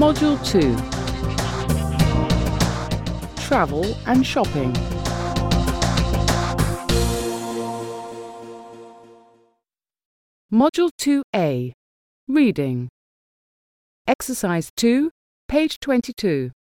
Module 2. Travel and shopping. Module 2A. Reading. Exercise 2, page 22.